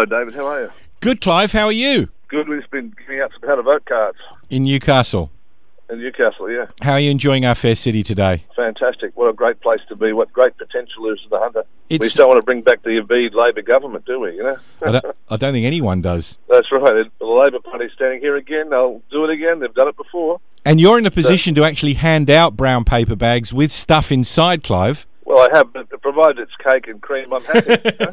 Hello, David. How are you? Good, Clive. How are you? Good. We've just been giving out some how-to-vote cards In Newcastle. in Newcastle, yeah. How are you enjoying our fair city today? Fantastic. What a great place to be. What great potential is in the Hunter. We It's- just don't want to bring back the Abid Labor government, do we? You know? I don't think anyone does. That's right. The Labor Party's standing here again. They'll do it again. They've done it before. And you're in a position to actually hand out brown paper bags with stuff inside, Clive. Well, I have, but provided it's cake and cream, I'm happy.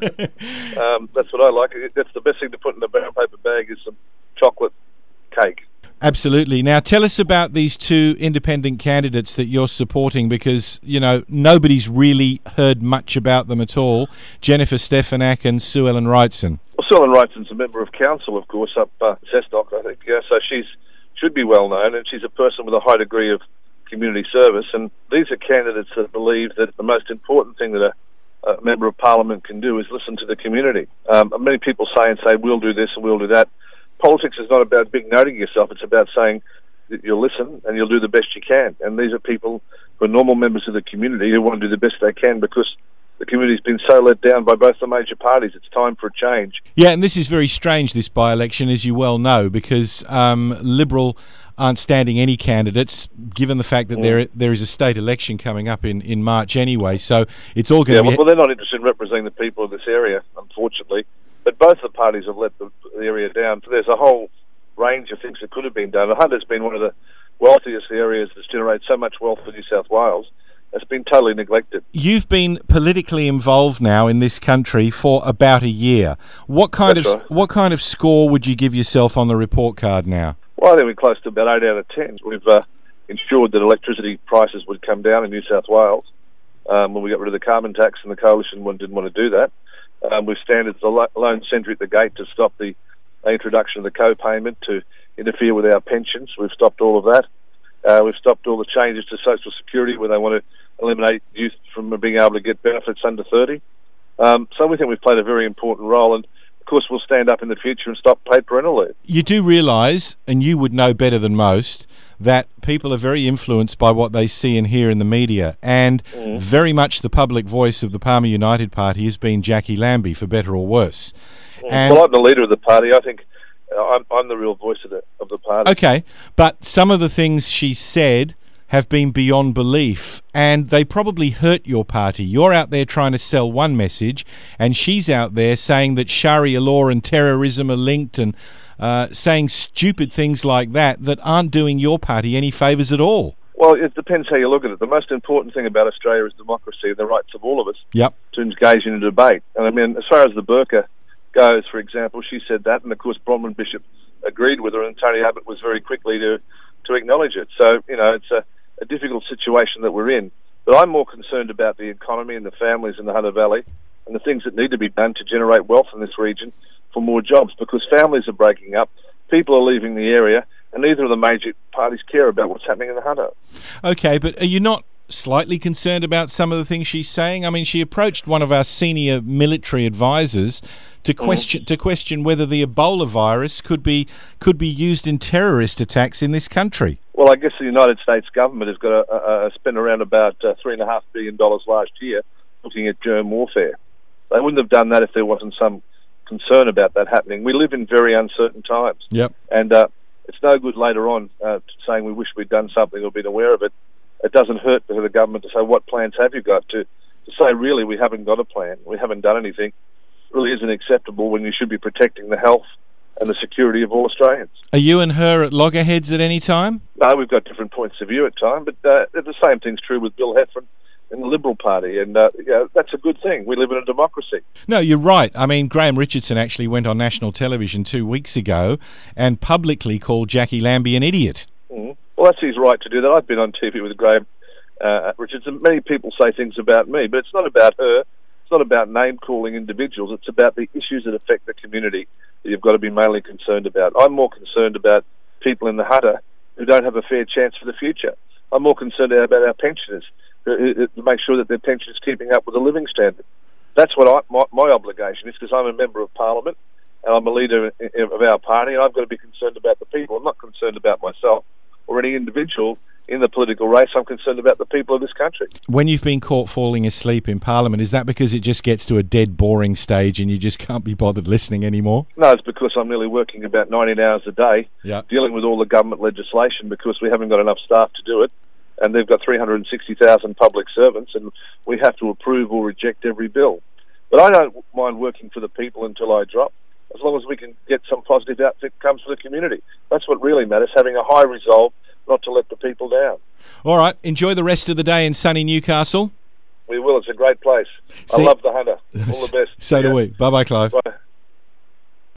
That's what I like. That's the best thing to put in a brown paper bag is some chocolate cake. Absolutely. Now, tell us about these two independent candidates that you're supporting because, you know, nobody's really heard much about them at all. Jennifer Stefanak and Sue Ellen Wrightson. Well, Sue Ellen Wrightson's a member of council, of course, up Zestock, I think. Yeah, so she should be well known, and she's a person with a high degree of community service. And these are candidates that believe that the most important thing that a member of parliament can do is listen to the community. Many people say, we'll do this and we'll do that. Politics is not about big noting yourself. It's about saying that you'll listen and you'll do the best you can. And these are people who are normal members of the community who want to do the best they can because the community's been so let down by both the major parties. It's time for a change. Yeah, and this is very strange, this by-election, as you well know, because Liberal aren't standing any candidates, given the fact that there is a state election coming up in March anyway. So it's all going to be... Well, they're not interested in representing the people of this area, unfortunately. But both the parties have let the area down. There's a whole range of things that could have been done. The Hunter's been one of the wealthiest areas that's generated so much wealth for New South Wales. It's been totally neglected. You've been politically involved now in this country for about a year. What kind of score would you give yourself on the report card now? Well, I think we're close to about 8 out of 10. We've ensured that electricity prices would come down in New South Wales when we got rid of the carbon tax, and the coalition didn't want to do that. We've standed the lone sentry at the gate to stop the introduction of the co-payment to interfere with our pensions. We've stopped all of that. We've stopped all the changes to Social Security where they want to eliminate youth from being able to get benefits under 30. So we think we've played a very important role, and of course we'll stand up in the future and stop paid parental leave. You do realise, and you would know better than most, that people are very influenced by what they see and hear in the media, and very much the public voice of the Palmer United Party has been Jackie Lambie, for better or worse. And well, I'm the leader of the party. I think I'm the real voice of the party. Okay, but some of the things she said have been beyond belief, and they probably hurt your party. You're out there trying to sell one message, and she's out there saying that Sharia law and terrorism are linked, and saying stupid things like that aren't doing your party any favours at all. Well, it depends how you look at it. The most important thing about Australia is democracy and the rights of all of us to engage in a debate. And I mean, as far as the burqa goes, for example, she said that, and of course Bronwyn Bishop agreed with her, and Tony Abbott was very quickly to acknowledge it. So, you know, it's a difficult situation that we're in. But I'm more concerned about the economy and the families in the Hunter Valley and the things that need to be done to generate wealth in this region for more jobs, because families are breaking up, people are leaving the area, and neither of the major parties care about what's happening in the Hunter. Okay, but are you not slightly concerned about some of the things she's saying? I mean, she approached one of our senior military advisors to question whether the Ebola virus could be used in terrorist attacks in this country. Well, I guess the United States government has got spent around about $3.5 billion last year looking at germ warfare. They wouldn't have done that if there wasn't some concern about that happening. We live in very uncertain times. Yep. And it's no good later on saying we wish we'd done something or been aware of it. It doesn't hurt for the government to say, what plans have you got? To say, really, we haven't got a plan, we haven't done anything, really isn't acceptable when you should be protecting the health and the security of all Australians. Are you and her at loggerheads at any time? No, we've got different points of view at times, but the same thing's true with Bill Heffron in the Liberal Party, and that's a good thing. We live in a democracy. No, you're right. I mean, Graham Richardson actually went on national television 2 weeks ago and publicly called Jackie Lambie an idiot. Mm-hmm. Well, that's his right to do that. I've been on TV with Graham Richardson. Many people say things about me, but it's not about her. It's not about name-calling individuals. It's about the issues that affect the community that you've got to be mainly concerned about. I'm more concerned about people in the Hunter who don't have a fair chance for the future. I'm more concerned about our pensioners, to make sure that their pension is keeping up with the living standard. That's what my obligation is, because I'm a member of Parliament and I'm a leader of our party, and I've got to be concerned about the people. I'm not concerned about myself or any individual in the political race. I'm concerned about the people of this country. When you've been caught falling asleep in Parliament, is that because it just gets to a dead boring stage and you just can't be bothered listening anymore? No, it's because I'm nearly working about 19 hours a day, Yep. dealing with all the government legislation because we haven't got enough staff to do it. And they've got 360,000 public servants, and we have to approve or reject every bill. But I don't mind working for the people until I drop, as long as we can get some positive outcomes for the community. That's what really matters, having a high resolve not to let the people down. All right, enjoy the rest of the day in sunny Newcastle. We will. It's a great place. I love the Hunter. All the best. So do we. Bye-bye, Clive. Bye.